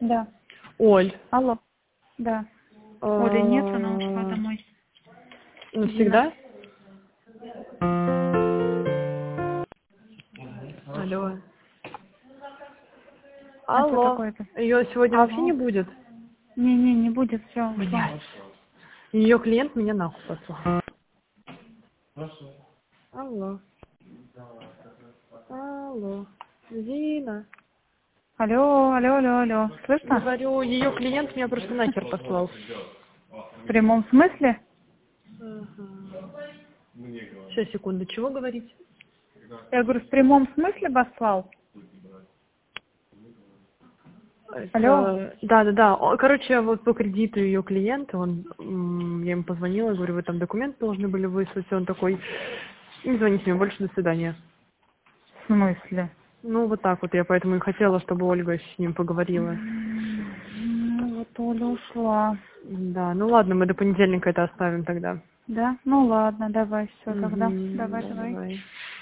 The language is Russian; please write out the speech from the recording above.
Да. Оль. Алло. Да. Оля нет, она ушла домой. Навсегда? Алло. А что Алло. такое-то? Ее сегодня вообще не будет? Не будет, все. Блядь. Ее клиент меня нахуй послал. Алло. Алло. Зина. Алло. Слышно? Говорю, ее клиент меня просто нахер послал. В прямом смысле? Сейчас, секунду, чего говорить? Я говорю, в прямом смысле послал? Алло. Да. Короче, вот по кредиту ее клиента, я ему позвонила, говорю, вы там документы должны были выслать, и он такой, не звоните мне больше, до свидания. В смысле? Ну, вот так вот, я поэтому и хотела, чтобы Ольга с ним поговорила. Ну, вот Оля ушла. Да, ну ладно, мы до понедельника это оставим тогда. Да? Ну ладно, давай, все тогда. Да, Давай. давай.